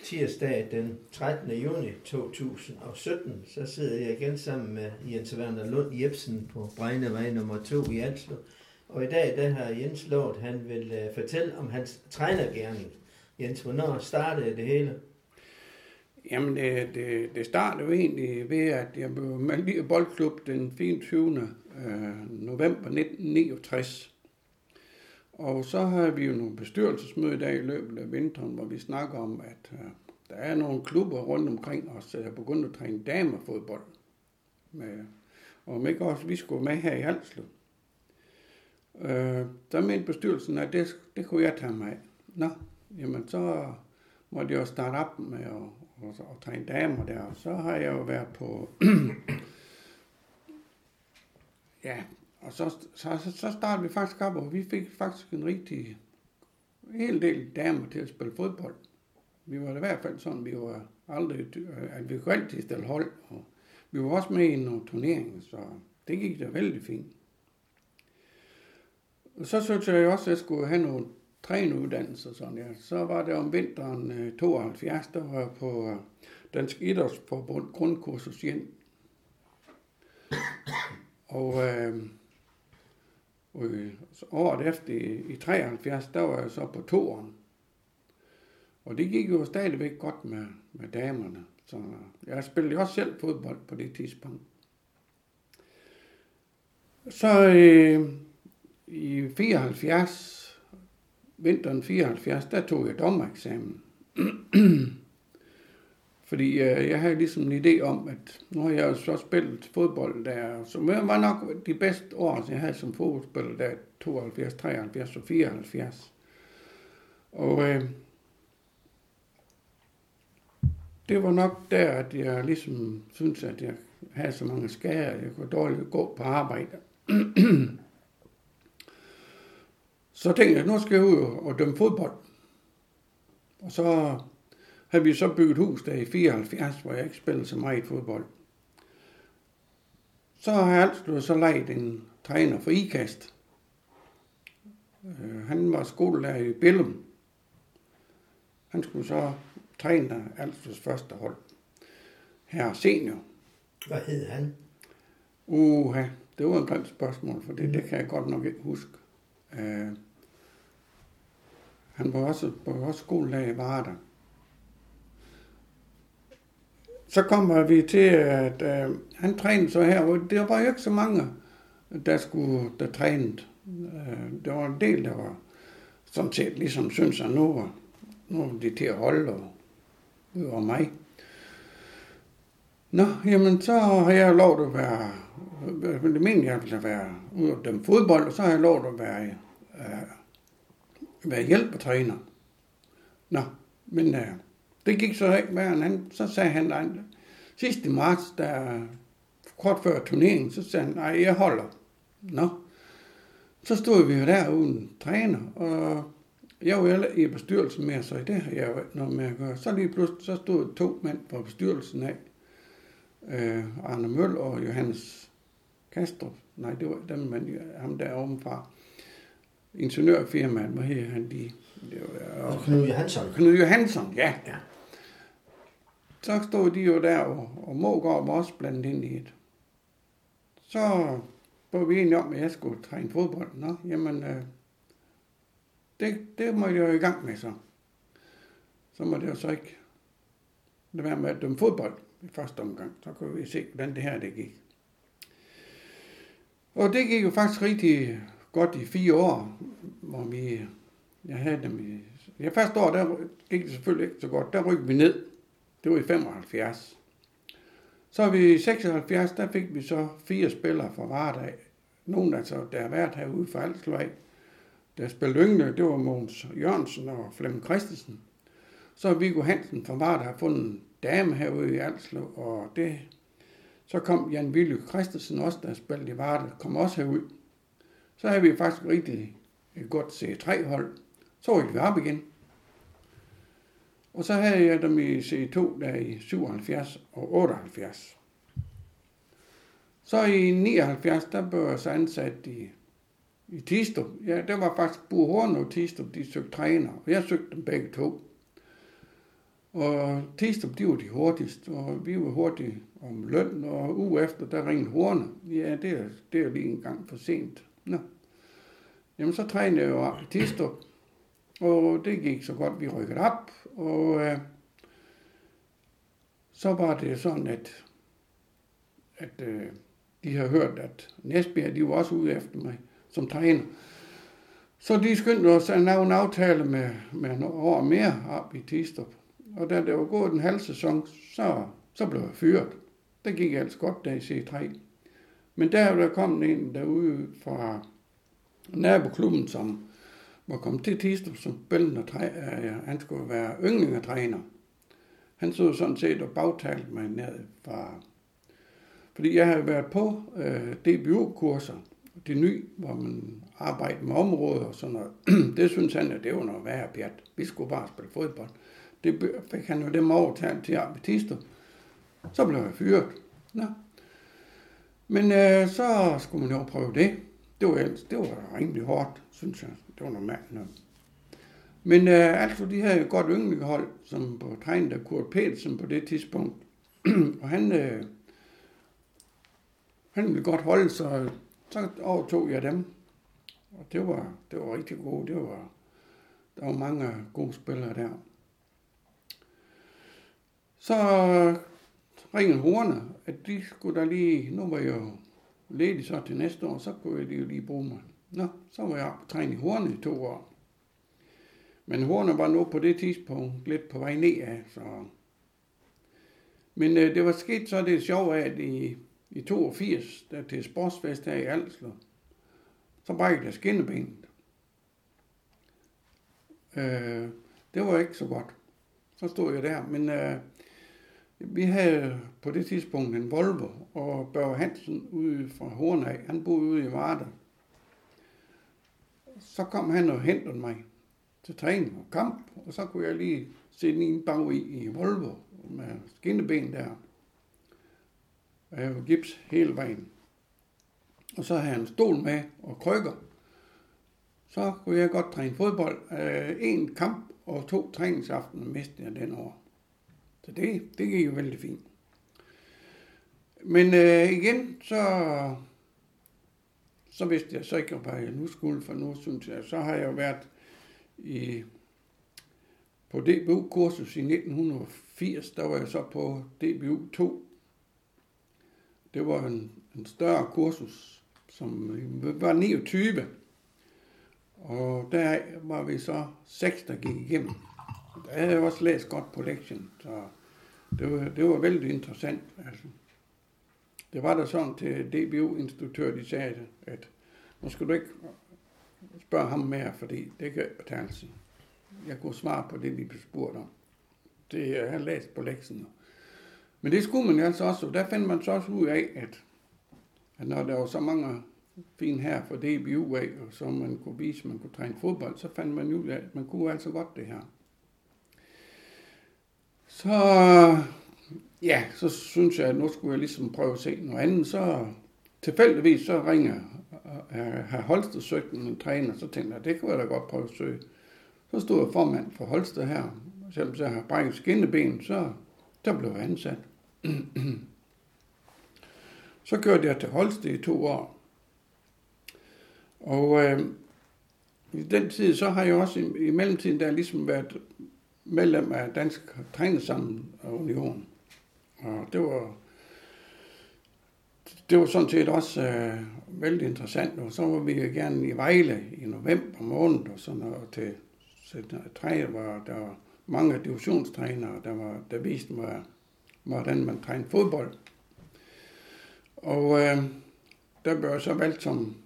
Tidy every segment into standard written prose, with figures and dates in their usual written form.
tirsdag den 13. juni 2017, så sidder jeg igen sammen med Jens Werner Lund Jebsen på Bregnevej nummer 2 i Alslev. Og i dag, der har Jens lovet, han vil fortælle om hans trænergerning. Jens, hvornår startede det hele? Jamen, det startede jo egentlig ved, at jeg blev meldt i boldklub den 24. november 1969. Og så havde vi jo nogle bestyrelsesmøder der i løbet af vinteren, hvor vi snakker om, at der er nogle klubber rundt omkring os, der er begyndt at træne damefodbold. Og om ikke også vi skulle med her i Alslev. Der mente bestyrelsen, at det kunne jeg tage mig af. Nå, jamen så måtte jeg jo starte op med at træne damer der. Og så har jeg jo været på... ja, og så startede vi faktisk op, og vi fik faktisk en hel del damer til at spille fodbold. Vi var i hvert fald sådan, vi var aldrig, at vi kunne altid stille hold, og vi var også med i nogle turneringer, så det gik da vældig fint. Og så syntes jeg også, at jeg skulle have nogle træneuddannelser, sådan ja. Så var det om vinteren 72, der var jeg på Dansk Idrætsforbund grundkursus igen. Og året efter i 73, der var jeg så på 2'eren. Og det gik jo stadigvæk godt med damerne. Så jeg spillede også selv fodbold på det tidspunkt. Så i 74, vinteren 74, der tog jeg dommereksamen. Fordi jeg havde ligesom en idé om, at nu har jeg jo så spillet fodbold der, så det var nok de bedste år, jeg havde som fodboldspiller der, 72, 73 og 74. Og det var nok der, at jeg ligesom syntes, at jeg havde så mange skader, at jeg kunne dårligt gå på arbejde. Så tænkte jeg, nu skal jeg ud og dømme fodbold. Og så havde vi så bygget hus der i 74, hvor jeg ikke spillede så meget fodbold. Så har jeg altid så lejet en træner for IKAST. Han var skolelærer i Billum. Han skulle så træne Alslews første hold. Her senior. Hvad hed han? Det var et grimt spørgsmål, for det kan jeg godt nok ikke huske. Han var også skolelærer i Varder. Så kommer vi til, at han trænede så her, og der var jo ikke så mange, der trænede. Der var en del, der var sådan set ligesom synes, at nu er de til at holde og ud over mig. Nå, jamen så har jeg lov at være, det mener jeg vil være ude og dømme fodbold, og så har jeg lov at være hjælpetræner. Nå, men det gik så ikke mere, så sagde han, sidst i marts, der kort før turneringen, så sagde han, nej, jeg holder. Nå, så stod vi jo der uden træner, og jeg var jo i bestyrelsen med, så det har jeg jo ikke noget med at gøre. Så lige pludselig, så stod 2 mænd fra bestyrelsen af, Arne Møll og Johannes Kastrup. Nej, det var dem, men ham der ovenfra. Ingeniørfirmaet, hvad hedder han de? Knud Johansson. Knud Johansson, ja. Så stod de jo der, og Mågaard var også blandet ind i et. Så var vi enige om, at jeg skulle træne fodbold. Nå, jamen, det må jeg jo i gang med så. Så må det jo så ikke lade være med at dømme fodbold i første omgang. Så kunne vi se, hvordan det her det gik. Og det gik jo faktisk rigtig godt i 4 år, hvor jeg havde dem i... Ja, første år, der gik det selvfølgelig ikke så godt. Der rykkede vi ned. Det var i 75. Så i 76, der fik vi så 4 spillere fra Varder. Nogle altså, der har været herude fra Alslevej. Der spillede yngre, det var Mogens Jørgensen og Flemming Christensen. Så har Viggo Hansen fra Varder har fundet en dame herude i Alslev, og så kom Jan Willy Christensen også, der spillede i Varder, kom også herud. Så havde vi faktisk rigtig et godt C3-hold. Så rykkede vi op igen. Og så havde jeg dem i C2 der i 77 og 78. Så i 79, der blev jeg så ansat i Tistrup. Ja, der var faktisk Bo Horn og Tistrup, de søgte træner, og jeg søgte dem begge to. Og Tistrup, de var de hurtigste, og vi var hurtige om løn, og uge efter, der ringede Horne. Ja, det er lige en gang for sent. Nå. Jamen, så trænede jeg jo op i Tistrup, og det gik så godt, vi rykkede op, og så var det sådan, at de har hørt, at Næsbjerg, de var også ude efter mig som træner. Så de skyndte os at lave en aftale med en år mere op i Tistrup. Og da det var gået en halv sæson, så blev jeg fyret. Det gik altså godt der i C3. Men der kom en derude fra naboklubben, som var kommet til Tistrup som spillende træner. Han skulle være yndlingetræner. Han så sådan set og bagtalte mig ned fra... Fordi jeg havde været på DBU-kurser, det nye, hvor man arbejder med områder og sådan noget. Det synes han, at det var noget værre pjat. Vi skulle bare spille fodbold. Det fik han jo dem overtalt til at Tistrup. Så blev jeg fyret. Nå. Men så skulle man jo prøve det. Det var rimelig hårdt, synes jeg. Det var noget mærkeligt. Men altså, de havde jo godt yndlingehold, som på trænet af Kurt Petersen på det tidspunkt. Og han ville godt holde, så overtog jeg dem. Og det var rigtig gode. Der var mange gode spillere der. Så ringede Horne, at de skulle der lige, nu var jeg jo ledig så til næste år, så kunne de jo lige bruge mig. Nå, så var jeg på træne i Horne i 2 år. Men Horne var nu på det tidspunkt lidt på vej nedad, så... Men det var sket så det sjove af, at i 82, der til sportsfest her i Alslev, så brækkede jeg skinnebenet. Det var ikke så godt. Så stod jeg der, men vi havde på det tidspunkt en Volvo, og Børge Hansen ude fra Hornag, han boede ude i Varde. Så kom han og hentede mig til træning og kamp, og så kunne jeg lige sætte en bag i Volvo med skinneben der. Og jeg havde gips hele vejen. Og så havde han en stol med og krykker. Så kunne jeg godt træne fodbold. 1 kamp og 2 træningsaftener mistede jeg den år. Så det gik jo vældig fint. Men igen, så vidste jeg så ikke, hvad jeg nu skulle, for nu synes jeg, så har jeg jo været på DBU-kursus i 1980, der var jeg så på DBU 2. Det var en større kursus, som var 29. Og der var vi så 6, der gik igennem. Der havde jeg også læst godt på lektion, så det var vældig interessant. Altså. Det var der sådan til DBU-instruktør, de sagde, at nu skal du ikke spørge ham mere, fordi det kan betale sig. Jeg kunne svare på det, de blev spurgt om. Det jeg har læst på lektionen. Men det skulle man altså også, og der fandt man så også ud af, at når der var så mange fine her for DBU af, og så man kunne vise, at man kunne træne fodbold, så fandt man ud af, at man kunne altså godt det her. Så synes jeg, at nu skulle jeg ligesom prøve at se noget andet. Så tilfældigvis så ringer herr Holsted søgte en træner, så tænkte jeg, det kunne jeg da godt prøve at søge. Så stod jeg formand for Holsted her, selvom jeg har brækket skinneben, så blev jeg ansat. Så kørte jeg til Holsted i 2 år. Og i den tid, så har jeg også i mellemtiden, der ligesom været medlem af Dansk Trænersammenunion. Og det var sådan set også vældig interessant. Og så var vi gerne i Vejle i november måned, og sådan noget til træner, hvor der var mange divisionstrænere, der viste mig, hvordan man trænede fodbold. Og der blev jeg så valgt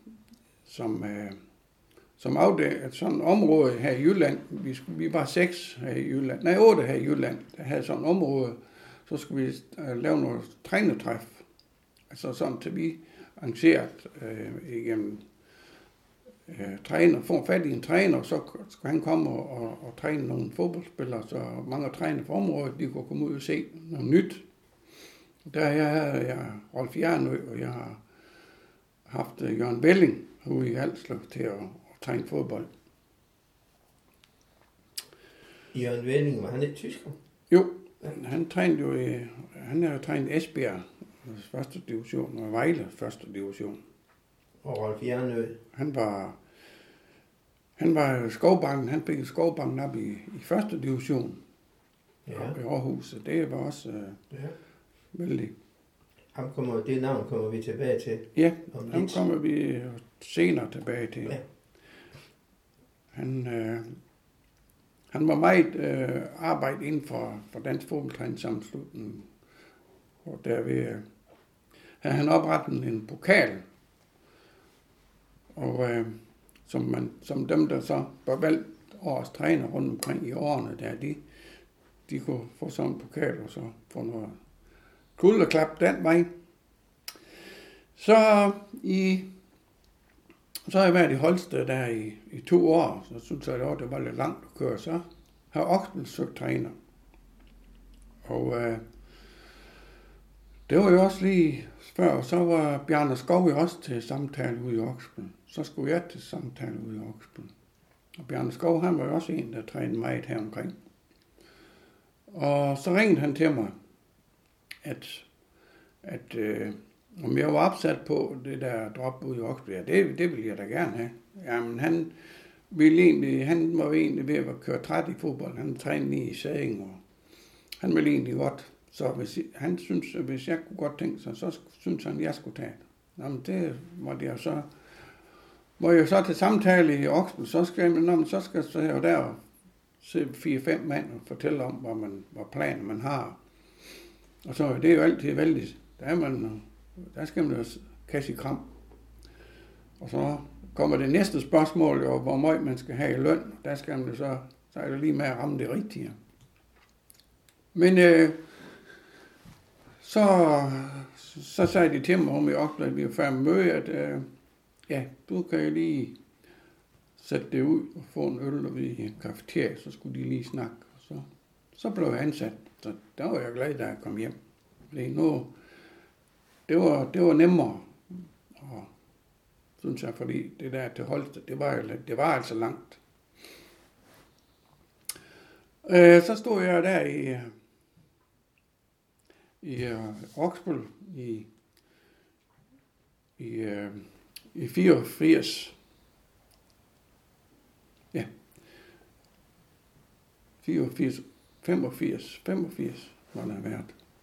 som afdeling, sådan et område her i Jylland. Vi var 8 her i Jylland, der havde sådan et område. Så skulle vi lave noget trænertræf. Altså sådan til vi arrangeret igennem træner, få fat i en træner, så skulle han komme og træne nogle fodboldspillere, så mange træner fra området, de kunne komme ud og se noget nyt. Der havde jeg Rolf Jernø, og jeg har haft Jørgen Belling ude i Alslev til at træne fodbold. Jørgen Belling, var han ikke tysker? Jo, han trænede jo han har jo trænet Esbjerg første division og Vejle første division. Og Rolf Jernø. Han var Skovbanken, han fik Skovbanken op i første division. Ja. I Aarhus, og det var også vældig. Det navn kommer vi tilbage til. Ja, ham kommer vi senere tilbage til. Ja. Han var meget arbejde inden for Dansk Fodboldtræningssammenslutning, og derved havde han oprettet en pokal, og som dem, der så var valgt årets træner rundt omkring i årene, der de kunne få sådan en pokal, og så få noget kulderklap den vej. Så har jeg været i Holsted der i 2 år, så synes jeg, det var lidt langt at køre. Så har Oksbøl søgt træner. Og det var jo også lige før, så var Bjarne Skov jo også til samtale ude i Oksbøl. Så skulle jeg til samtale ude i Oksbøl. Og Bjarne Skov, han var jo også en, der trænede meget her omkring. Og så ringede han til mig, at om jeg var opsat på det der drop ude i Oksbøl. Ja, det ville jeg da gerne have. Jamen, han var jo egentlig ved at køre træt i fodbold. Han trænede i Sading, og han ville egentlig godt. Så hvis jeg kunne godt tænke sig, så synes han, jeg skulle tage det. Jamen, det måtte jeg så. Hvor jeg så til samtale i Oksbøl, så skal jeg der og se 4-5 mand og fortælle om, hvad planer man har. Og så det er jo altid vældig. Der skal man jo kasse i kram. Og så kommer det næste spørgsmål, jo, hvor meget man skal have i løn. Der skal man så er det lige med at ramme det rigtige. Men så sagde de til mig om i Oksbøl, at vi var færdige med møde, at du kan jo lige sætte det ud og få en øl og i en cafeteria, så skulle de lige snakke. Og så blev jeg ansat. Så der var jeg glad, da jeg kom hjem. Det var nemmere, og synes jeg, fordi det der til Holsted, det var altså langt. Så stod jeg der i Oksbøl i 84. Ja. 85 var der været.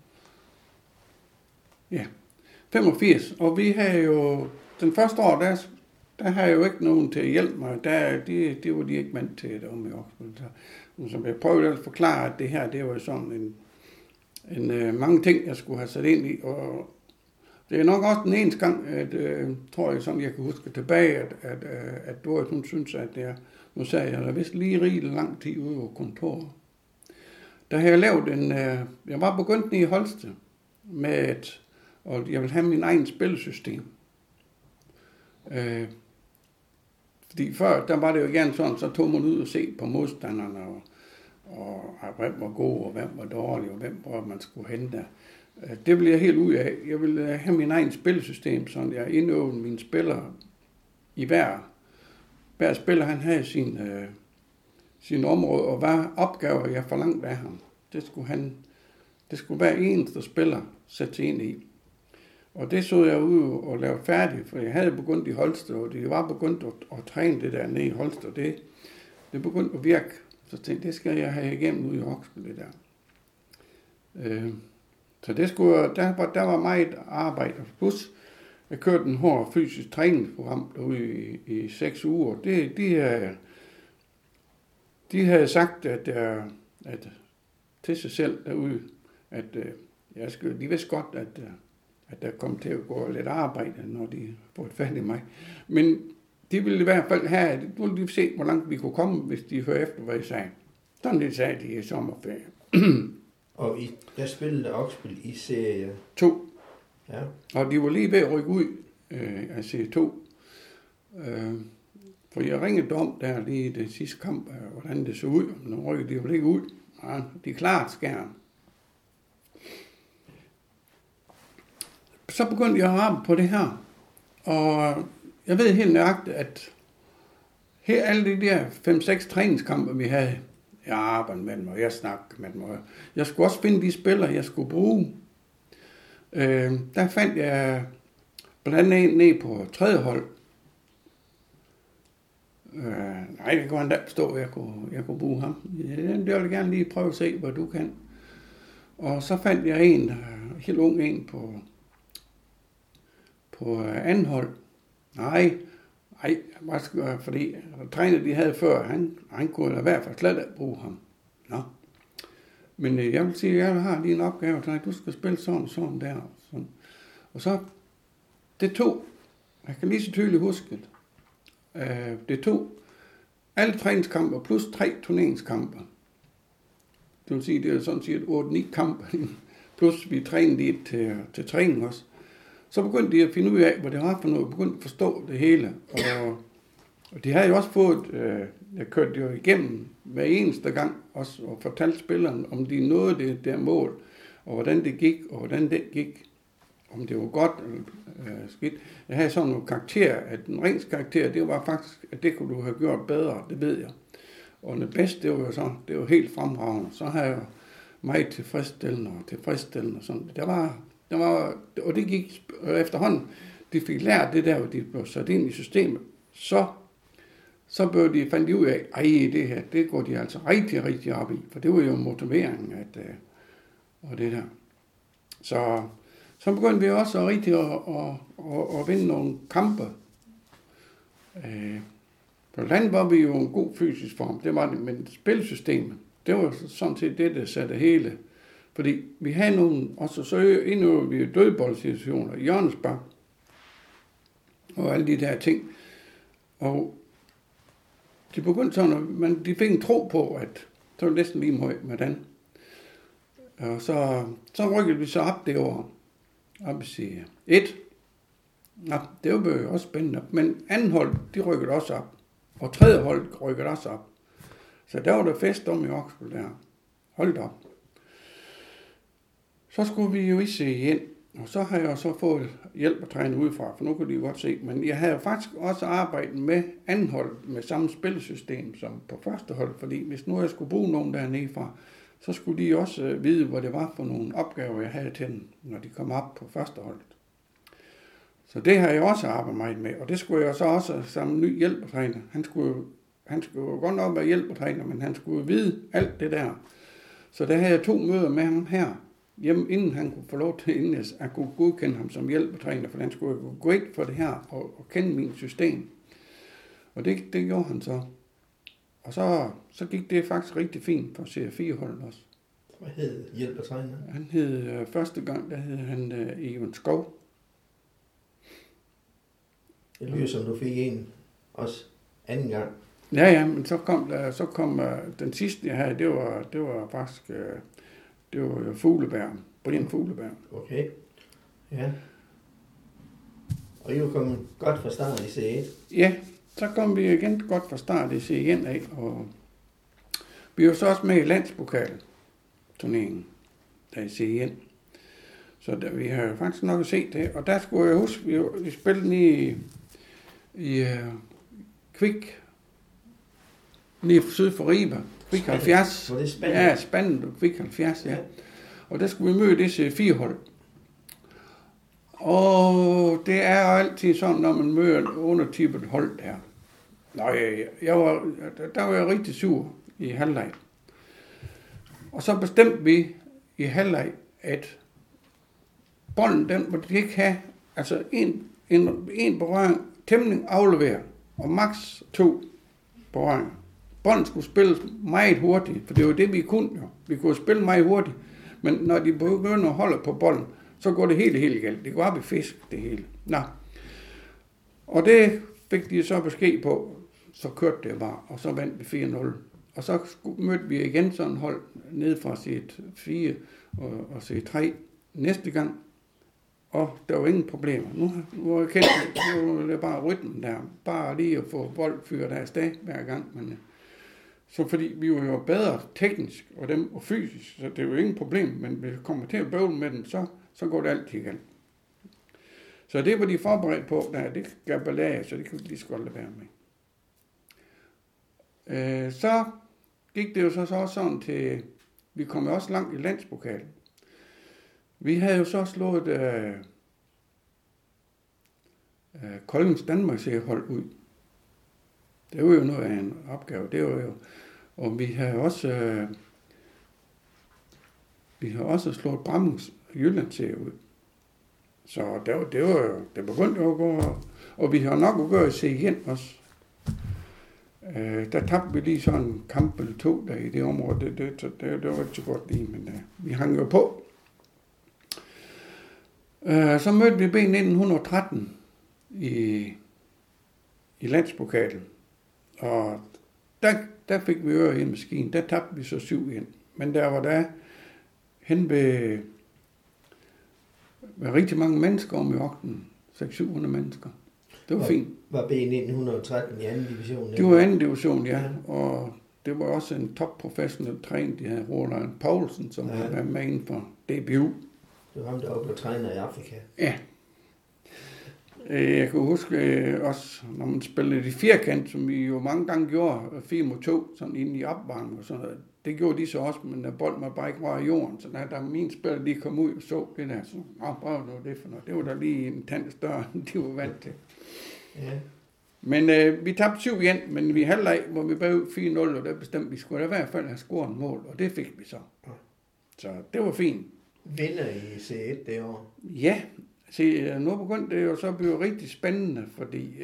Ja, 85. Og vi havde jo, den første år, der havde jeg jo ikke nogen til at hjælpe mig. Det var de ikke vant til, det om i Oksbøl. Så jeg prøvede at forklare, at det her, det var sådan en mange ting, jeg skulle have sat ind i. Og det er nok også den eneste gang, at tror jeg, sådan jeg kan huske tilbage, at Doris, hun synes, at nu sagde jeg, at jeg vidste lige rigtig lang tid ude på kontoret. Der havde jeg lavet jeg var begyndt i Holsted med og jeg ville have min egen spillesystem. Fordi før, der var det jo gerne sådan, så tog man ud og se på modstanderne, og hvem var god, og hvem var dårlig, og hvor man skulle hente. Det ville jeg helt ud af. Jeg ville have min egen spillesystem, så jeg indøvede mine spillere i hver spiller, han havde sin område, og hvad opgaver jeg forlangte af ham. Det skulle hver eneste spiller sætte ind i. Og det så jeg ud og lavede færdigt, for jeg havde begyndt i Holsted, og det var begyndt at træne det der nede i Holsted. Det begyndte at virke. Så tænkte jeg, det skal jeg have igennem ude i Oksbøl, det der. Så der var meget arbejde. Plus, jeg kørte en hård fysisk træningsprogram derude i 6 uger. De havde sagt, at til sig selv derude, at de vidste godt, at der kom til at gå lidt arbejde, når de fået fat i mig. Men de ville i hvert fald have, at nu ville de se, hvor langt vi kunne komme, hvis de hørte efter, hvad jeg sagde. Sådan det sagde de i sommerferie. Og der spillede Oksbøl i serie 2. Ja. Og de var lige ved at rykke ud af serie 2. For jeg ringede om der lige i det sidste kamp, hvordan det så ud. Nu rykkede de jo ikke ud. Ja, de klart skærm. Så begyndte jeg at arbejde på det her. Og jeg ved helt nøjagtigt, at her alle de der 5-6 træningskampe, vi havde Jeg arbejder med dem, og jeg snakker med dem. Og jeg skulle også finde de spillere, jeg skulle bruge. Der fandt jeg blandt andet ned på 3. hold. Nej, det kunne han da forstå, at jeg kunne bruge ham. Ja, det vil jeg gerne lige prøve at se, hvad du kan. Og så fandt jeg en, helt ung en på 2. hold. Nej, fordi træner de havde før, han kunne i hvert fald slet ikke bruge ham. Nå. Men jeg vil sige, at jeg har lige en opgave til dig. Du skal spille sådan der. Sådan. Og så, det tog, jeg kan lige så tydeligt huske det tog alle træningskamper plus 3 turneringskamper. Det vil sige, det er sådan set 8-9 kamper, plus vi trænede lidt til træning også. Så begyndte de at finde ud af, hvad det var for noget, begyndte at forstå det hele. Og de havde jo også fået, jeg kørte jo igennem hver eneste gang, også, og fortalte spilleren, om de nåede det der mål, og hvordan det gik, og hvordan det gik, om det var godt eller skidt. Jeg havde sådan nogle karakterer, at en rens karakter, det var faktisk, at det kunne du have gjort bedre, det ved jeg. Og det bedste, det var jo sådan, det var helt fremragende. Så havde jeg meget tilfredsstillende og sådan. Der var, og det gik efterhånden, de fik lært det der, og de blev sat ind i systemet, så fandt de ud af, det her, det går de altså rigtig, rigtig op i, for det var jo motiveringen, og det der. Så begyndte vi også rigtig at vinde nogle kampe. På landet var vi jo en god fysisk form, det var det, men spilsystemet, det var sådan set det, der satte hele. Fordi vi havde nogle, og så indøvede vi dødboldsituationer, hjørnespark, og alle de der ting. Og de begyndte sådan, men de fik en tro på, at så var det næsten lige meget med den. Og så rykkede vi så op det år, op i serie 1. Ja, det var jo også spændende. Men 2. hold, de rykkede også op. Og 3. hold rykkede også op. Så der var der fest om i Oksbøl der. Hold op. Så skulle vi jo i serie 1. Og så har jeg så fået hjælp at træne udefra, for nu kan de jo godt se. Men jeg havde faktisk også arbejdet med 2. hold med samme spilsystem som på 1. hold. Fordi hvis nu jeg skulle bruge nogen dernede fra, så skulle de også vide, hvad det var for nogle opgaver, jeg havde til dem, når de kom op på 1. hold. Så det har jeg også arbejdet meget med, og det skulle jeg så også sammen ny hjælpetræner. Han skulle jo godt nok være hjælpetræner, men han skulle vide alt det der. Så der havde jeg 2 møder med ham her, hjemme, inden han kunne få lov til, inden jeg kunne godkende ham som hjælpetræner, for han skulle gå ind for det her og kende min system. Og det gjorde han så. Og så gik det faktisk rigtig fint for serie 4-holdet også. Hvad hed hjælpetræner? Han hed første gang, der hed han Even Skov. Det lyder som du fik en også 2. gang. Ja, men så kom den sidste, jeg havde, det var faktisk, det var Fugleberg, Brian Fugleberg. Okay, ja. Og I var kommet godt fra start i C1? Ja, så kom vi igen godt fra start i C1 af, og vi var så også med i landspokal-turneringen, der i C1. Så vi har faktisk nok at se det, og der skulle jeg huske, vi spillede i Kvik, lige syd for Ribe, Kvik 70. Var det spændende? Ja, spændende, Kvik 70, ja. Og der skulle vi møde det C4-hold. Og det er jo altid sådan, når man møder undertippet hold der. Der var jeg rigtig sur i halvleg. Og så bestemte vi i halvleg, at bolden, den måtte de ikke have, altså en berøring, tæmning aflevere, og maks 2 berøringer. Bolden skulle spilles meget hurtigt, for det var det, vi kunne jo. Vi kunne spille meget hurtigt, men når de begynder at holde på bolden, så går det helt galt. Det går op i fisk, det hele. Nå. Og det fik de så besked på, så kørte det bare, og så vandt vi 4-0. Og så mødte vi igen sådan hold ned fra set 4 og set 3 næste gang. Og der var ingen problemer. Nu var jeg kendt, nu er det bare rytmen der. Bare lige at få bold fyret af sted hver gang. Men, så fordi vi var jo bedre teknisk og fysisk, så det var ingen problem. Men hvis vi kommer til at bøvle med dem, så går det altid igen. Så det var de forberedt på, der det gav ballade, så det kunne de lige så godt lade være med. Så gik det jo så også sådan til, vi kom jo også langt i landspokalen. Vi havde jo så slået Koldings Danmarks hold ud. Det var jo noget af en opgave. Det var jo, og vi har også slået Brammens Jylland ud. Så det begyndte jo at gå, og vi har nok at gøre se igen også. Der tabte vi lige sådan en kamp eller 2 der i det område. Det var ikke så godt lige, men vi hang jo på. Så mødte vi B1913 i landspokalen. Og der fik vi øre i en maskine. Der tabte vi så 7 ind. Men der var der hen ved rigtig mange mennesker om i Ogden. 600-700 mennesker. Det var fint. Var B1913 i anden division? Det var anden division, ja. Og det var også en top-professionel træner, de havde Roland Poulsen, som havde været med inden for DBU. Det var ham, der var træner i Afrika. Ja. Jeg kan huske også, når man spillede i firkant, som vi jo mange gange gjorde, 4-2, sådan inde i opvarmning og sådan noget. Det gjorde de så også, men bolden var bare ikke rørt i jorden. Så da mine spillere lige kom ud og så det der, så hvad var det for noget? Det var da lige en tand større, end de var vant til. Ja. Men vi tabte 7 igen, men vi halvleg, hvor vi bagud 4-0, og der bestemte vi skulle i hvert fald have scoret en mål, og det fik vi så. Så det var fint. Vinder i C1 det år? Ja, se, nu begyndte det jo så at blive rigtig spændende, fordi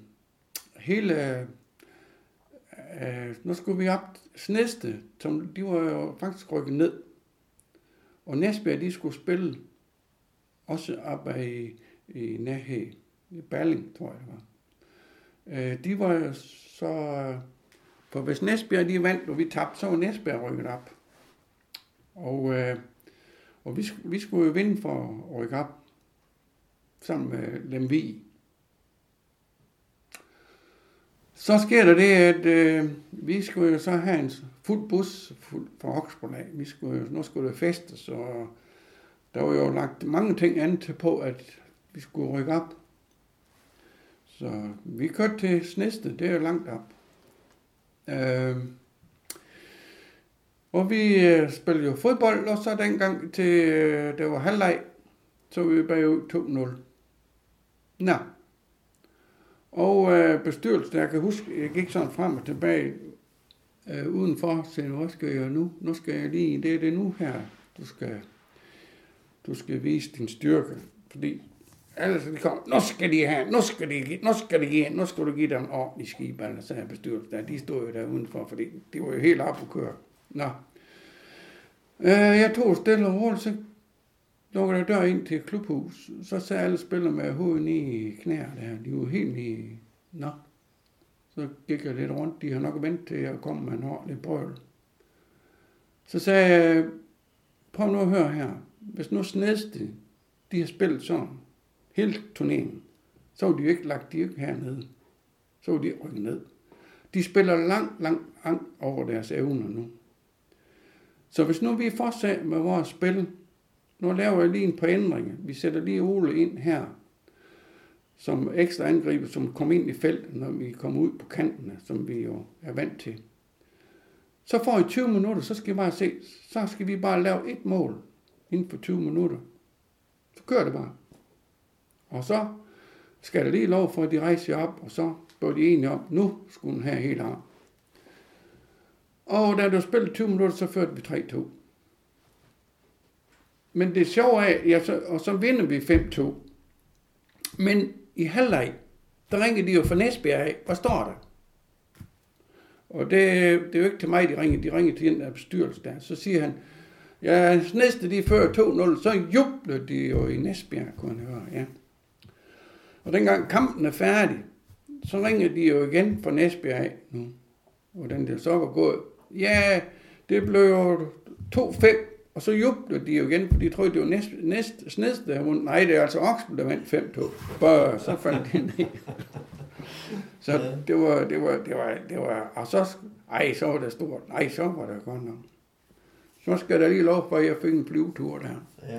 nu skulle vi op Snedste, som de var jo faktisk rykket ned, og Næsbjerg, de skulle spille også op i nærhed, i Balling, tror jeg det var. De var jo så, for hvis Næsbjerg de vandt, og vi tabte, så var Næsbjerg rykket op. Og vi skulle jo vinde for at rykke op, sammen med Lemvig. Så sker der det, at vi skulle jo så have en fuld bus for Oksbolag. Nu skulle det festes, og der var jo lagt mange ting andet til på, at vi skulle rykke op. Så vi kørte til Snedste, det er jo langt op. Og vi spillede jo fodbold, og så dengang til det var halvleg, så var vi bagud 2-0. Nå. Og bestyrelsen, jeg kan huske, jeg gik sådan frem og tilbage udenfor, så hvad skal jeg nu? Nu skal jeg lige, det er det nu her, du skal vise din styrke, fordi ellers de kom, nu skal du give dem en ordentlig skiball, så her bestyrelsen der, de stod jo der udenfor, fordi de var jo helt op at køre. Nå. Jeg tog stille og roligt, så lukker der dør ind til et klubhus, så sagde alle spillere med hovedet i knæer der, de var helt i, nå. Så gik jeg lidt rundt, de har nok ventet til at komme med en ordentlig brøl. Så sagde jeg, prøv nu at høre her, hvis nu Snedste, de har spillet sådan, hele turneringen, så var de jo ikke lagt de hernede, så var de rykket ned. De spiller langt over deres evner nu. Så hvis nu vi fortsætter med vores spil, nu laver jeg lige en par ændringer. Vi sætter lige Ole ind her, som ekstra angriber, som kommer ind i feltet, når vi kommer ud på kantene, som vi jo er vant til. Så får I 20 minutter, så skal vi bare lave et mål inden for 20 minutter. Så kører det bare. Og så skal der lige lov for, at de rejser op, og så går de enige om, nu skulle den have helt af. Og da du spillede 20 minutter, så førte vi 3-2. Men det sjove er, og så vinder vi 5-2. Men i halvleg, der ringer de jo fra Næsbjerg af. Hvad står der? Og det er jo ikke til mig, de ringer til den der bestyrelse der. Så siger han, ja, Snedste de fører 2-0, så jubler de jo i Næsbjerg, kunne han høre, ja. Og dengang kampen er færdig, så ringer de jo igen fra Næsbjerg af nu. Og den der så var gået. Ja, det blev jo 2-5, og så jublede de jo igen, for de troede, det var Snedste, der vundet. Nej, det er altså Oksbøl, der vandt 5-2. Bare så faldt det ned. Så det var, og så, så var det stort. Nej, så var det godt nok. Så skal der lige lov for, at jeg fik en flyvetur der.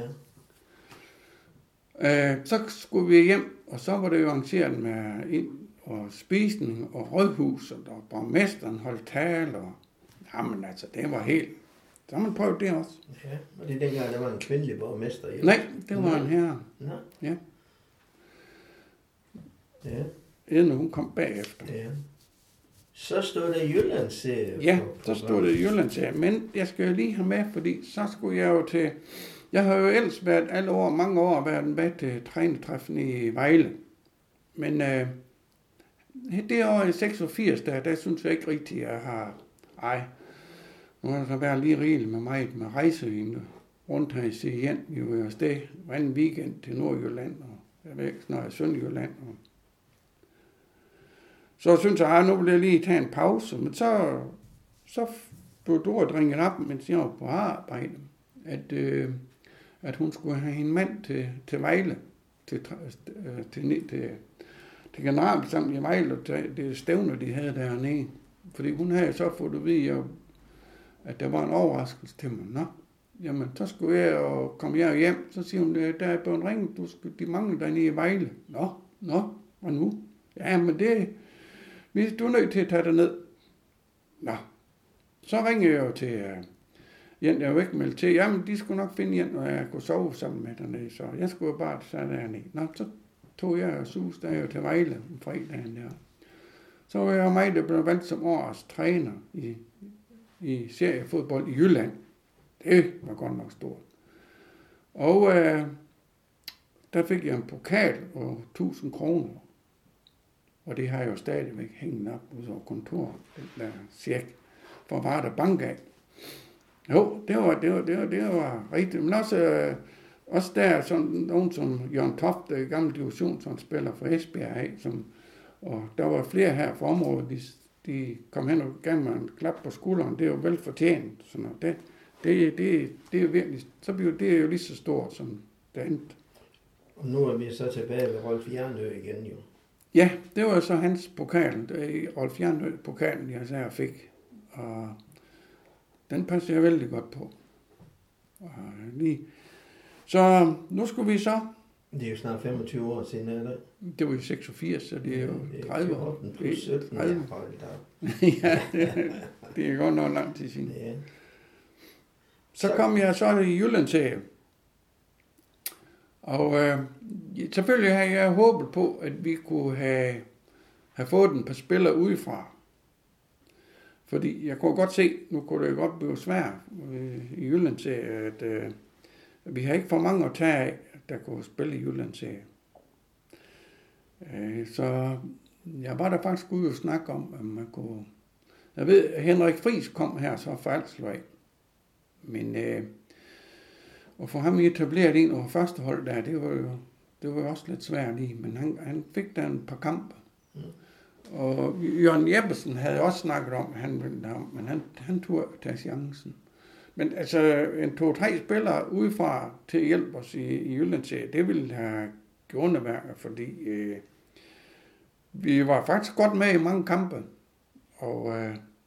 Ja. Så skulle vi hjem, og så var det jo arrangeret med ind og spisning og rådhuset, og borgmesteren holdt tale, og Jamen altså, det var helt... Så har man prøvet det også. Ja, og det er dengang, der var en kvindelig borgmester. Nej, det var en herre. Nej. Ja. Ja. Inden hun kom bagefter. Ja. Så stod der Jyllandsserie. Ja, så stod det Jyllandsserie. Men jeg skal jo lige have med, fordi så skulle jeg jo til... Jeg har jo ellers været alle år, mange år, været med til trænetræffen i Vejle. Men det år i 86, der synes jeg ikke rigtigt, at jeg har... Ej, nu har der været lige rigeligt med mig med rejse rundt her i CN. Vi var jo afsted hver anden weekend til Nordjylland, og jeg ved ikke, snart Sønderjylland. Så synes jeg, at nu vil jeg lige tage en pause. Men så blev Dorit ringet op, mens jeg var på arbejde, at hun skulle have en mand til Vejle, til generalforsamlingen i Vejle, og det stævne, de havde dernede. Fordi hun havde så fået at vide, at der var en overraskelse til mig. Nå, jamen, så skulle jeg og komme hjem. Så siger hun, der er blevet ringet, de mangler derinde i Vejle. Nå, og nu? Ja, men du er nødt til at tage det ned. Nå, så ringede jeg jo til Jen, jeg var ikke meldt til. Jamen, de skulle nok finde Jen, og jeg kunne sove sammen med dernede. Så jeg skulle bare tage dernede. Nå, så tog jeg og sus der jo til Vejle om fredagen der. Så var jeg mig, der blev valgt som årets træner i seriefodbold i Jylland. Det var godt nok stort. Og der fik jeg en pokal og 1000 kroner. Og det har jeg jo stadigvæk hængt op ude over kontoret, den der check, for bare der bank af. Jo, det var rigtigt. Men også der sådan nogen som Jørgen Toft, der gamle divisionsspiller for Esbjerg af, og der var flere her fra området, de kom hen og gav mig en klap på skulderen. Det er jo velfortjent. Sådan noget. Det er jo virkelig, så bliver det jo lige så stort som det andet. Og nu er vi så tilbage ved Rolf Jernø igen jo. Ja, det var så hans pokal, Rolf Jernø-pokalen, jeg så fik. Og den passer jeg vældig godt på. Så nu skulle vi så... Det er jo snart 25 år siden, eller? Det var i 86, så det er jo 30 år. Plus 17, ja, ja, det er godt nok lang tid siden. Ja. Så kom jeg så i Jyllandsserie. Og selvfølgelig havde jeg håbet på, at vi kunne have fået en par spillere udefra. Fordi jeg kunne godt se, nu kunne det godt blive svært i Jyllandsserie, at vi har ikke for mange at tage af, der kunne spille i Jyllandsserie. Så jeg var der faktisk ude og snakke om, at man kunne... Jeg ved, at Henrik Friis kom her så for Alsløj. Men at få ham etableret ind over første hold der, det var også lidt svært lige, men han fik da en par kampe. Mm. Og Jørgen Jeppesen havde også snakket om, han ville have, men han turde tage chancen. Men altså, en 2-3 spillere udefra til at hjælpe os i Jyllandsserie, det ville have gjort underværker, fordi vi var faktisk godt med i mange kampe. Og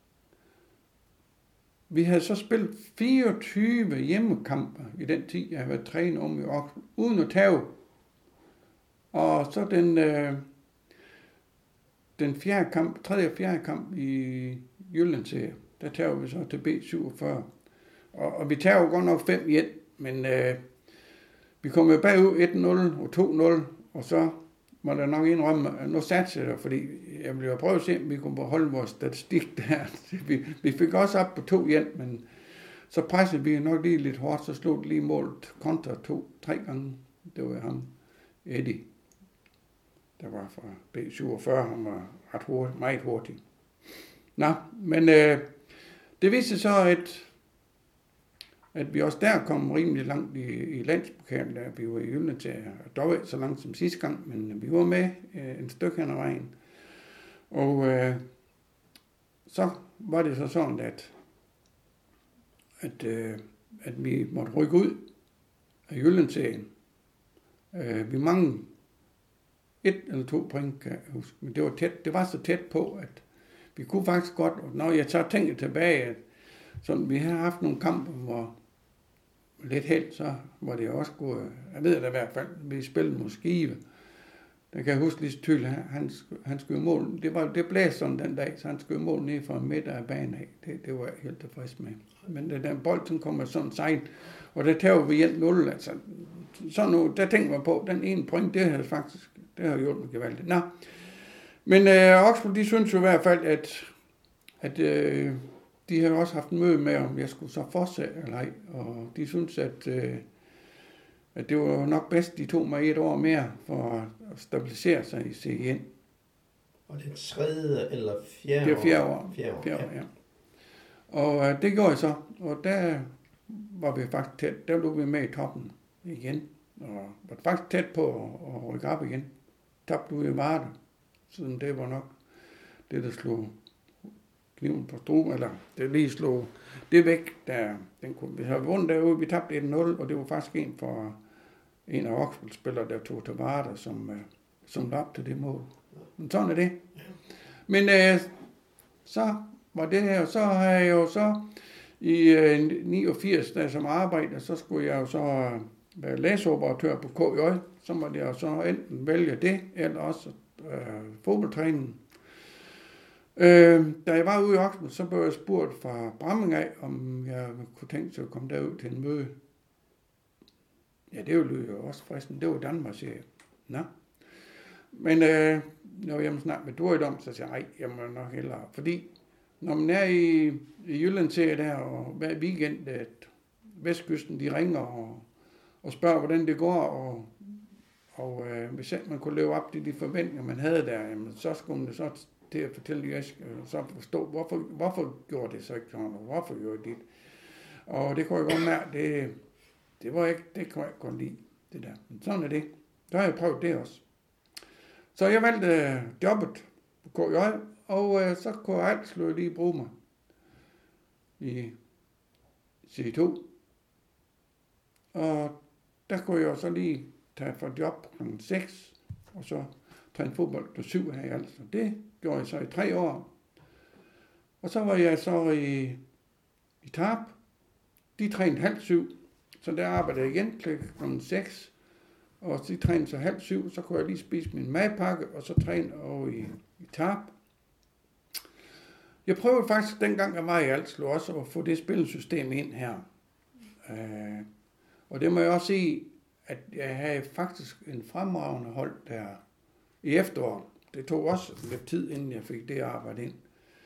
vi havde så spillet 24 hjemmekampe i den tid, jeg havde været træner om i Oxford, uden at tage. Og så den tredje og fjerde kamp i Jyllandsserie, der tager vi så til B47. Og vi tager jo godt nok 5-1, men vi kom jo bagud 1-0 og 2-0, og så må der nok indrømme, at nu satser jeg, fordi jeg ville jo prøve at se, om vi kunne beholde vores statistik der. Vi fik også op på 2-1, men så pressede vi nok lige lidt hårdt, så slog det lige målt kontra 2-3 gange. Det var ham, Eddie, der var fra B47, han var ret hurtig, meget hurtig. Nå, men det viste så, at vi også der kom rimelig langt i landspokalen, da vi var i Jyllandsserie. Dog ikke så langt som sidste gang, men vi var med en stykke hen ad vejen. Og så var det så sådan, at vi måtte rykke ud af Jyllandsserien. Vi manglede 1 eller 2 point, kan jeg huske. Men det var så tæt på, at vi kunne faktisk godt, og når jeg så tænker tilbage, at sådan, vi har haft nogle kampe, hvor lidt held, så var det også gået, jeg ved det i hvert fald, vi spillede mod Skive. der kan jeg huske lige så tydeligt, han skulle mål. Det blæste sådan den dag, så han skulle mål ned fra midt af banen af. Det var jeg helt tilfreds med. Men den bolden kommer sådan sejt, og der tager vi 1-0, altså. Sådan noget, der tænker man på, den ene point, det har hjulpet gevaldigt. Nå. Men Oxford, de synes jo i hvert fald, at de har også haft en møde med, om jeg skulle så fortsætte eller ej, og de synes, at det var nok bedst, de tog mig 1 år mere for at stabilisere sig i CN. Og det 3. eller 4. Det er 4 år. 4 år, ja. Og det gjorde jeg så, og der var vi faktisk tæt, der lå vi med i toppen igen, og var faktisk tæt på at rykke op igen. Tabte vi Varde, siden det var nok det, der slog kniven på struben, eller det lige slog det væk, vi havde vundet derude, vi tabte 1-0, og det var faktisk en af Oxford-spillere, der tog til Varde, som op til det mål. Men sådan er det. Men så var det her, så har jeg jo så i 89, da jeg som arbejder, så skulle jeg jo så være læseoperatør på KJ, så måtte jeg så enten vælge det, eller også fodboldtræningen. Da jeg var ude i Oxford, så blev jeg spurgt fra Bramming af, om jeg kunne tænke sig at komme derud til en møde. Ja, det lød jo også forresten. Det var Danmark, siger jeg. Nå. Men når jeg snakker med Dorit om, så siger jeg, nej, jeg må nok hellere. Fordi når man er i Jylland, ser der, og hver weekend, at Vestkysten, de ringer og spørger, hvordan det går, og hvis man kunne leve op til de forventninger, man havde der, jamen, så skulle man så til at fortælle jer, så forstå, hvorfor gjorde det så ikke sådan, og hvorfor gjorde det? Og det kunne jeg godt mærke, det var ikke, det kunne jeg godt lide, det der. Men sådan er det. Så har jeg prøvet det også. Så jeg valgte jobbet på KJ, og så kunne alt slå lige bruge mig i C2. Og der kunne jeg så lige tage for job kl. 6, og så træne fodbold kl. 7 her i altså. Det gjorde jeg så i 3 år. Og så var jeg så i Tarp. De trænede 6:30, så der arbejdede jeg igen kl. 6. Og de trænede så 6:30, så kunne jeg lige spise min madpakke, og så træne over i Tarp. Jeg prøvede faktisk dengang, jeg var i Alslo også, at få det spillesystem ind her. Og det må jeg også sige, at jeg havde faktisk en fremragende hold der i efteråret. Det tog også lidt tid, inden jeg fik det arbejde ind.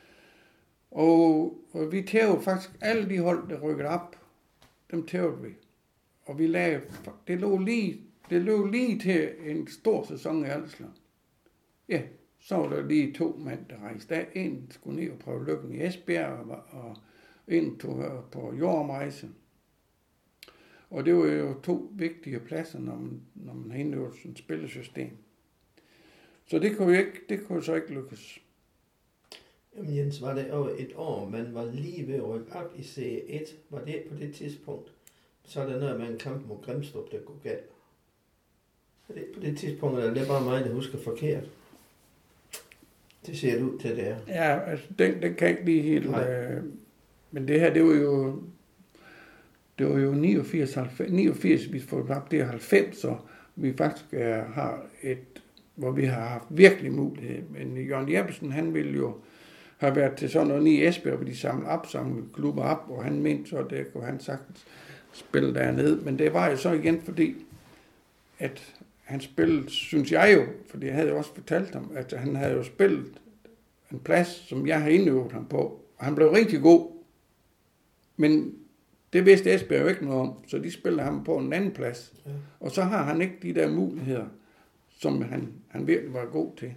Og vi tævede faktisk alle de hold, der rykkede op, dem tævede vi. Og vi lavede, det lå lige til en stor sæson i Alslo. Ja, så var der lige 2 mand, der rejste af. En skulle ned og prøve lykken i Esbjerg, og en tog på jordomrejse. Og det var jo 2 vigtige pladser, når man har indøvet sådan et spillesystem. Så det kunne så ikke lykkes. Jamen Jens, var det over 1 år, man var lige ved at rykke op i C1? Var det på det tidspunkt? Så er der noget med en kamp mod Grimstrup, der går galt. Det på det tidspunkt, eller det er bare mig, der husker forkert? Det ser det ud til, det er. Ja, altså, den kan ikke lige helt... men det her, det var jo 89, vi får op, det er 90, så vi faktisk har hvor vi har haft virkelig mulighed. Men Jørgen Jeppesen, han ville jo have været til sådan noget i Esbjerg, hvor de samlede klubber op, og han mente så, det kunne han sagtens spille dernede. Men det var jo så igen, fordi at han spillede, synes jeg jo, fordi jeg havde også fortalt ham, at han havde jo spillet en plads, som jeg har indøvet ham på, og han blev rigtig god. Men det vidste Esbjerg jo ikke noget om, så de spillede ham på en anden plads. Ja. Og så har han ikke de der muligheder, som han virkelig var god til.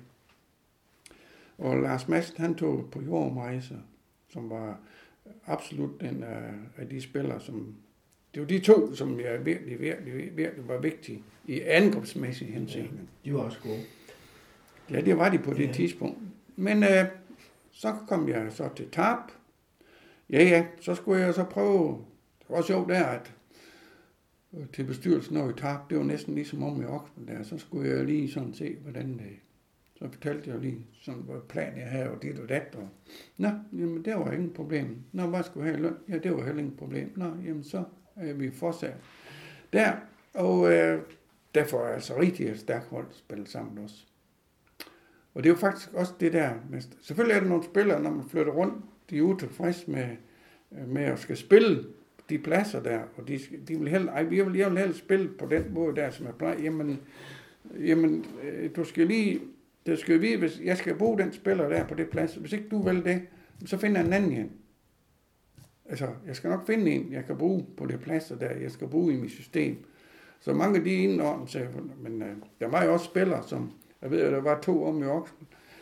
Og Lars Madsen, han tog på jordomrejse, som var absolut en af de spillere, som... Det var de 2, som jeg virkelig var vigtige i angrebsmæssig henseende. Ja, de var også gode. Ja, det var de på det tidspunkt. Men så kom jeg så til Tarp. Ja, så skulle jeg så prøve... Det var også sjovt der, at til bestyrelsen over i Tarp, det var næsten ligesom om i Oxford der, så skulle jeg lige sådan se, hvordan det... Så fortalte jeg lige, sådan hvad plan jeg havde, og dit og dat. Og, nå, jamen det var ingen problem. Nå, hvad skulle jeg have løn? Ja, det var heller ingen problem. Nå, jamen så er vi fortsat der. Og derfor er altså rigtig et stærkt hold at spille sammen også. Og det er jo faktisk også det der, selvfølgelig er der nogle spillere, når man flytter rundt, de er utilfredse med at skal spille de pladser der, og de vil hellere, jeg vil hellere spille på den måde der, som jeg plejer. Jamen, du skal vide, hvis jeg skal bruge den spiller der på det plads, hvis ikke du vil det, så finder jeg en anden igen. Altså, jeg skal nok finde en, jeg kan bruge på det pladser der, jeg skal bruge i mit system. Så mange af de indordner sig, men der var jo også spillere, som, jeg ved, der var 2 om i oksen.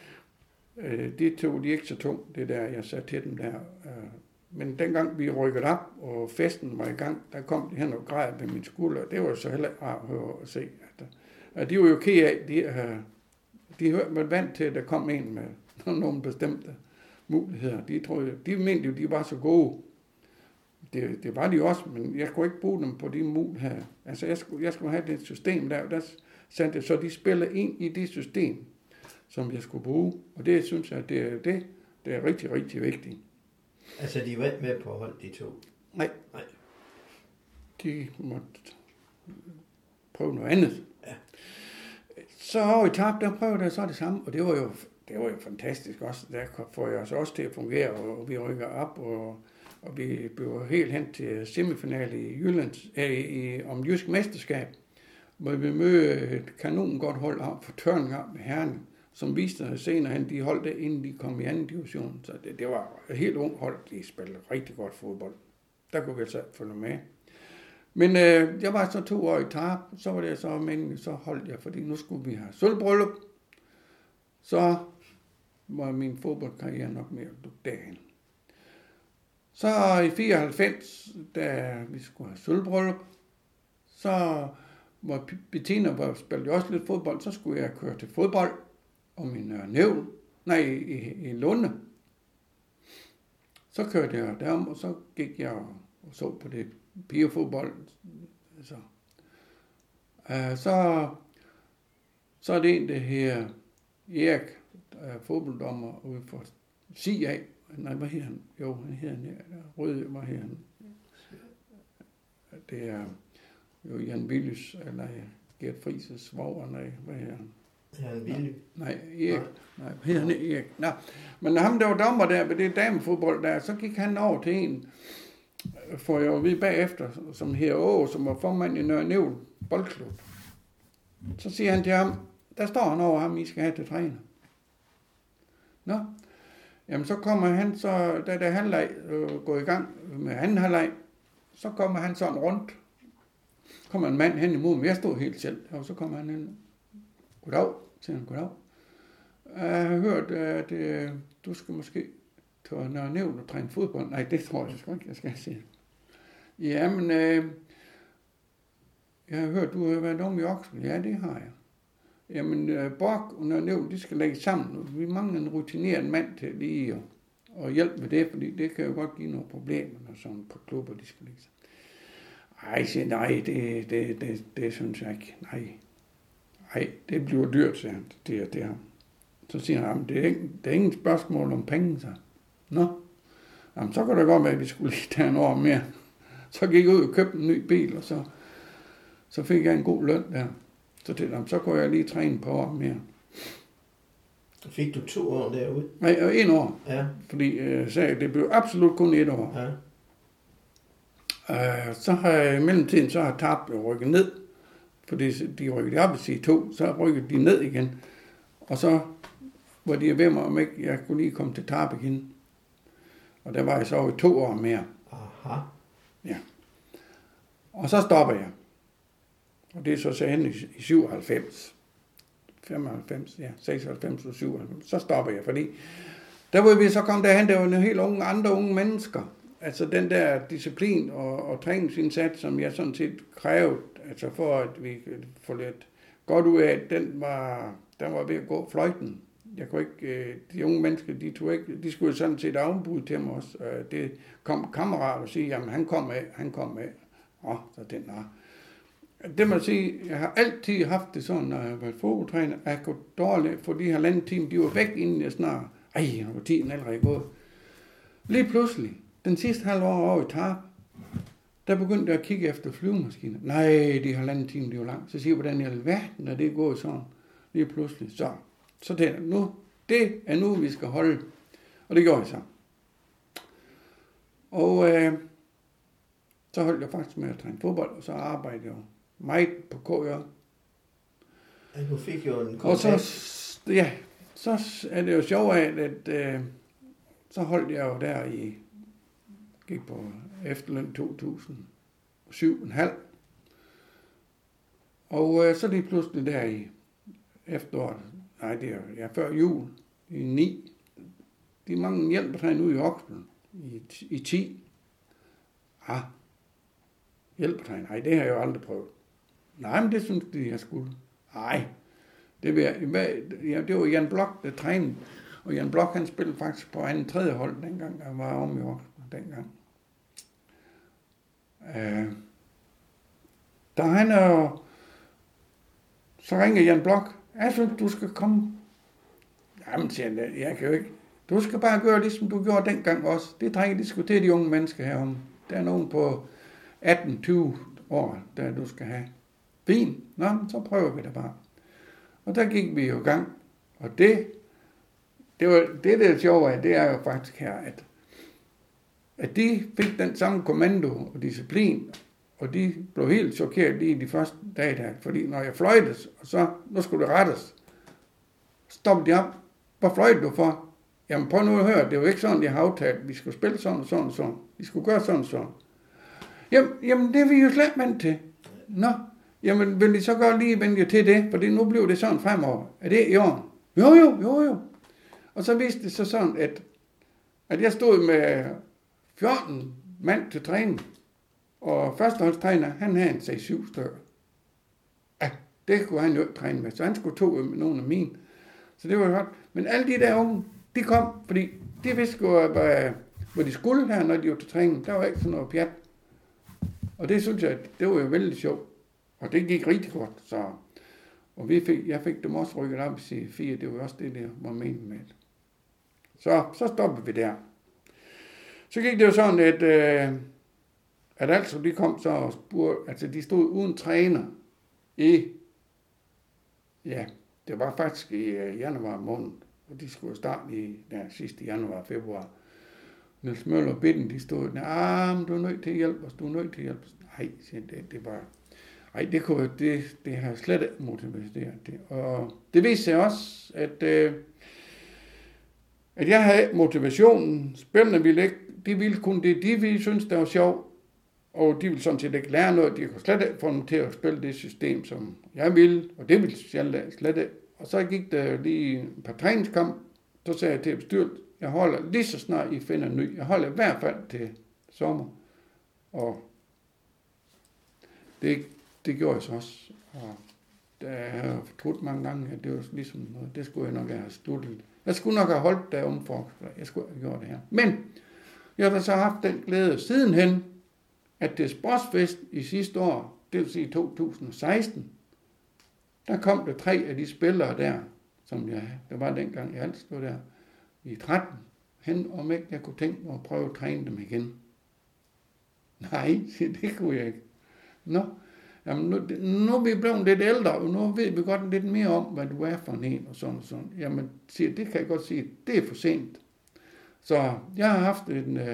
De 2, de er ikke så tungt, det der, jeg sagde til dem der. Men dengang vi rykkede op, og festen var i gang, der kom de hen og græd ved min skulder. Det var så heller rart at høre og se. At de var jo ked af, de var vant til, at der kom en med nogle bestemte muligheder. De mente jo, de var så gode. Det var de også, men jeg kunne ikke bruge dem på de muligheder. Altså, jeg skulle have det system der satte jeg så de spiller ind i det system, som jeg skulle bruge. Og det synes jeg, det er rigtig, rigtig vigtigt. Altså, de var ikke med på at holde de 2? Nej. De måtte prøve noget andet. Ja. Så over i Tarp, der prøvede jeg så det samme, og det var jo fantastisk også. Der får jeg os også til at fungere, og vi rykker op, og vi blev helt hen til semifinale i Jylland, om Jysk Mesterskab, hvor vi mødte et kanon godt hold af for Tørning med Herning, som viste sig senere hen, de holdt det, inden de kom i anden division. Så det var et helt ung hold, de spillede rigtig godt fodbold. Der kunne vi altså følge med. Men jeg var så 2 år i Tarp, så var det så meningen, så holdt jeg, fordi nu skulle vi have sølvbryllup. Så var min fodboldkarriere nok mere at dukke derhen. Så i 94, da vi skulle have sølvbryllup, så var Bettina, hvor jeg spillede også lidt fodbold, så skulle jeg køre til fodbold, og min i Lunde. Så kørte jeg derom, og så gik jeg og så på det pigefodbold. Så er det en, der her Erik, der er fodbolddommer ude for CIA. Nej, hvad hedder han? Jo, han hedder Røde, hvad hedder han? Det er jo Jan Willys, eller Gert Friis' svoger, nej, hvad hedder han? Jan Willy? Nej, Erik. Nej, hedder han Erik? Nej. Men ham, der var dommer der ved det damefodbold der, så gik han over til en, får jeg jo vide bagefter, som her som var formand i Nørre Nævl Boldklub. Så siger han til ham, der står han over ham, I skal have til træner. Nå, jamen så kommer han så, da der halvleg går i gang med anden halvleg, så kommer han sådan rundt. Kommer en mand hen imod mig, jeg stod helt selv, og så kommer han hen. Goddag, siger han, goddag. Jeg har hørt, at du skal måske tage Nørre Nævl og træne fodbold. Nej, det tror jeg sgu ikke, jeg skal sige. Jamen, jeg har hørt, du har været ung i Oksel. Ja, det har jeg. Jamen, Borg og Nørre Nævl, de skal lægge sammen. Vi mangler en rutineret mand til lige at hjælpe med det, fordi det kan jo godt give nogle problemer, når sådan på klubber, de skal lægge sammen. Ej, siger nej, det synes jeg ikke. Nej, det bliver dyrt, siger han. Det. Så siger han, det er ingen spørgsmål om penge, så. Nå, jamen, så kan det godt være, at vi skulle lige tage en år mere. Så gik jeg ud og købte en ny bil, og så fik jeg en god løn der. Så kunne jeg lige træne på år mere. Fik du 2 år derude? Nej, 1 år. Ja. Fordi det blev absolut kun 1 år. Ja. Så har jeg i mellemtiden, så har Tarp rykket ned. Fordi de rykkede op i C2, så rykkede de ned igen. Og så var de ved mig, om ikke jeg kunne lige komme til Tarp igen. Og der var jeg så i 2 år mere. Aha. Ja. Og så stopper jeg. Og det er så hen i 97. 95, ja, 96 og 97. Så stopper jeg, fordi der hvor vi så kom derhen, der var nogle helt andre unge mennesker. Altså den der disciplin og træningsindsats, som jeg sådan set krævede, altså for at vi får lidt godt ud af, den var ved at gå fløjten. Jeg kunne ikke, de unge mennesker, de skulle sådan set afbud til mig også. Det kom kammerater og sige, jamen han kom med. Så den er. Det må jeg sige, jeg har altid haft det sådan, når jeg har været fodboldtræner, at jeg kunne dårligt, for de halvanden time, de var væk, inden jeg snart, nu var tiden allerede gået. Lige pludselig, den sidste halve år over i Tarp, der begyndte jeg at kigge efter flyvemaskiner. Nej, de har landet time, det var langt. Så siger jeg, hvordan i alverden er det gået sådan lige pludselig. Så tænkte jeg, nu, det er nu, vi skal holde. Og det gjorde jeg så. Og så holdt jeg faktisk med at træne fodbold, og så arbejdede jeg meget på KJ. Ja, du fik jo en kontakt. Og så er det jo sjovt, at så holdt jeg jo der gik på efterløn 2007,5. Og så lige pludselig der i efteråret, nej det er før jul, i 9, de mange hjælpetræner ude i Oksbøl, i 10. Hjælpetræner, nej det har jeg jo aldrig prøvet. Nej, men det synes de, jeg skulle. Nej, det var Jan Blok, der trænede. Og Jan Blok, han spillede faktisk på 2. 3. hold, dengang jeg var om i år. Dengang. Da han så ringer Jan Blok. Jeg synes, du skal komme. Jamen, siger han, jeg kan jo ikke. Du skal bare gøre ligesom du gjorde dengang også. Det trænger jeg diskutere de unge mennesker herom. Der er nogen på 18-20 år, der du skal have. Fint. Nå, så prøver vi det bare. Og der gik vi jo i gang. Og det der sjove af, det er jo faktisk her, at de fik den samme kommando og disciplin, og de blev helt chokeret lige de første dage der, fordi når jeg fløjtes, og så, nu skulle det rettes, stoppede de op. Hvad fløjte du for? Jamen prøv nu at høre, det er jo ikke sådan, jeg har aftalt, vi skulle spille sådan og sådan og sådan. Vi skulle gøre sådan og sådan. Jamen det er vi jo slet vant til. Nå, jamen vil I så godt lige vende jer til det, fordi nu bliver det sådan fremover. Er det i år? Jo. Og så viste det sig sådan, at jeg stod med 14 mand til træning, og førsteholdstræner, han havde en 6-7 stykker. Ja, det kunne han jo ikke træne med, så han skulle to med nogle af mine. Så det var godt. Men alle de der unge, de kom, fordi de vidste jo, hvor de skulle her, når de var til træning. Der var ikke sådan noget pjat. Og det synes jeg, det var jo vældig sjovt. Og det gik rigtig godt. Og jeg fik dem også rykket op i C4, det var også det, der var meningen med. Så stoppede vi der. Så gik det jo sådan, at altså de kom så og spurgte, altså de stod uden træner det var faktisk i januar måned, og de skulle starte i sidste januar, februar. Niels Møller og Bitten, de stod der, men du er nødt til at hjælpe os, Nej, det var... Ej, det har slet ikke motiveret det. Og det viste sig også, at jeg havde motivationen. Spillerne ville ikke, de ville kun det, de ville synes, det var sjovt. Og de ville sådan set ikke lære noget. De kunne slet ikke få dem til at spille det system, som jeg ville. Og det ville jeg slet ikke. Og så gik der lige et par træningskamp. Så sagde jeg til bestyrelsen, jeg holder lige så snart I finder en ny. Jeg holder i hvert fald til sommer. Og det gjorde jeg så også. Og der har jeg fortrudt mange gange, at det var ligesom noget, det skulle jeg nok have sluttet. Jeg skulle nok have holdt der omfor, jeg skulle have gjort det her. Men jeg har så haft den glæde sidenhen, at det sportsfest i sidste år, det vil sige 2016, der kom der 3 af de spillere der, som der var dengang, jeg altid stod der, i 13, hen om ikke jeg kunne tænke mig at prøve at træne dem igen. Nej, det kunne jeg ikke. Nå, jamen nu er vi blevet lidt ældre, og nu ved vi godt lidt mere om, hvad du er for en og sådan og sådan. Jamen, det kan jeg godt sige, det er for sent. Så jeg har haft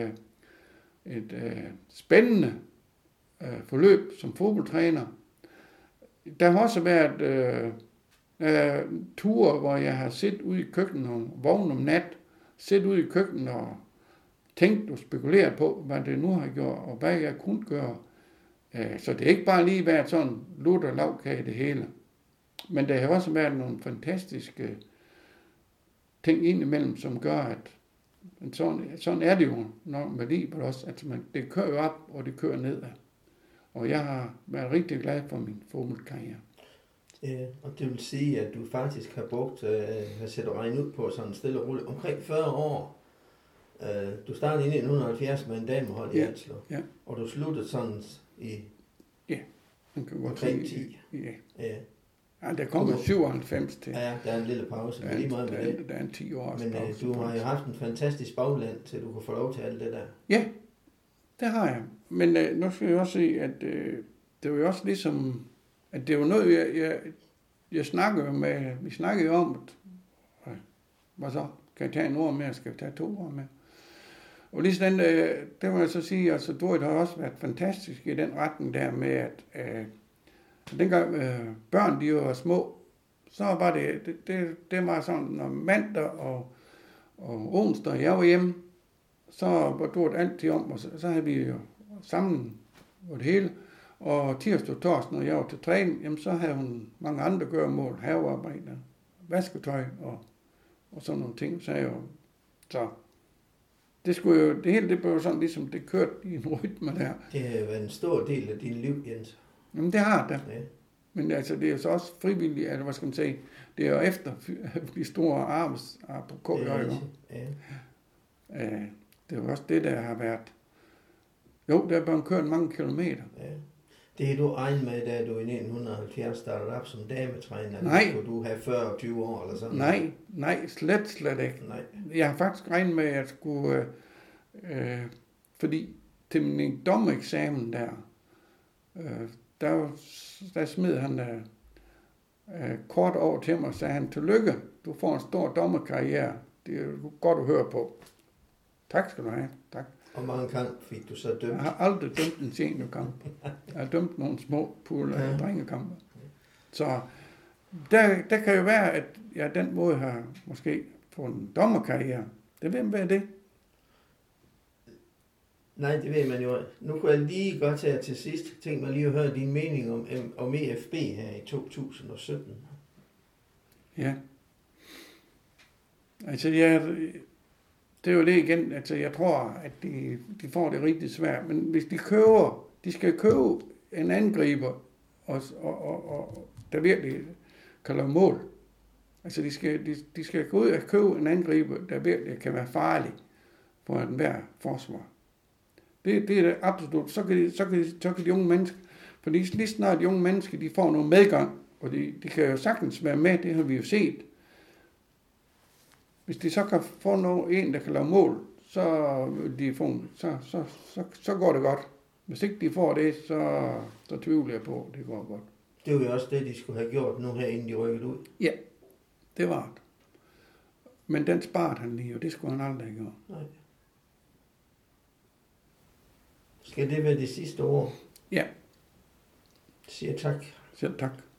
et spændende forløb som fodboldtræner. Der har også været ture, hvor jeg har siddet ude i køkkenet og vågnet om nat, siddet ude i køkkenet og tænkt og spekuleret på, hvad det nu har gjort, og hvad jeg kunne gøre. Så det er ikke bare lige været sådan lutter lavkage det hele. Men der har også været nogle fantastiske ting indimellem, som gør, at sådan er det jo nok med livet også, at det kører jo op, og det kører nedad. Og jeg har været rigtig glad for min fodboldkarriere. Og det vil sige, at du faktisk har brugt, har set regnet ud på sådan stille og roligt, omkring 40 år. Du startede i 1970 med en damehold i Alslev, og du sluttede sådan i omkring 10. Ja, der kommer 97 til. Ja, der er en lille pause, men lige meget med det. Der er en 10 års men pause. Du har jo haft en fantastisk bagland, til du kunne få lov til alt det der. Ja, det har jeg. Men nu skal jeg også se, at det var jo også ligesom, at det var noget, jeg snakkede med, vi snakkede om, at hvad så, kan jeg tage en år mere, skal jeg tage 2 år mere? Og lige sådan, det må jeg så sige, altså Dorrit har også været fantastisk i den retning der med, at dengang børn de var små, så var det var sådan, når mandag og onsdag, jeg var hjemme, så var Dorrit altid om, og så havde vi jo sammen på det hele. Og tirsdag og torsdag, når jeg var til træning, jamen så havde hun mange andre gøremål, havearbejde, vasketøj og sådan nogle ting, så jeg jo, så det skulle jo, det hele det blev sådan ligesom, det kørte i en rytme der. Det har jo været en stor del af din liv, Jens. Jamen det har det. Ja. Men altså, det er jo så også frivilligt, eller hvad skal man sige, det er jo efter de store på KJ. Ja. Det er jo også det, der har været, jo, der er bare kørt mange kilometer. Ja. Det har du regnet med, da du i 1970 startede op som dametræner? Nej. Skulle du have 40-20 år eller sådan? Nej, slet ikke. Nej. Jeg har faktisk regnet med, at jeg skulle, fordi til min dommereksamen der smed han kort over til mig og sagde han, tillykke, du får en stor dommerkarriere. Det er godt at høre på. Tak skal du have. Tak. Og mange kamp fik du så dømt? Jeg har aldrig dømt en seniorkamp. Jeg har dømt nogle små drengekamper. Så der kan jo være, at jeg den måde har måske fået en dommerkarriere. Det vil være det. Nej, det ved man jo. Nu kunne jeg lige godt her til sidst tænke mig lige at høre din mening om EFB her i 2017. Ja. Altså, det er jo det igen, altså jeg tror, at de får det rigtig svært, men hvis de skal købe en angriber, og der virkelig kan lave mål. Altså de skal gå ud og købe en angriber, der virkelig kan være farlig for enhver forsvar. Det er det absolut. Så kan de unge mennesker, for lige snart de unge mennesker, de får noget medgang, og de kan jo sagtens være med, det har vi jo set. Hvis de så kan få en, der kan lave mål, så går det godt. Hvis ikke de får det, så tvivler jeg på, at det går godt. Det var jo også det, de skulle have gjort nu her, inden de rykkede ud. Ja, det var det. Men den sparede han lige, og det skulle han aldrig have gjort. Nej. Skal det være det sidste ord? Ja. Siger tak. Selv tak.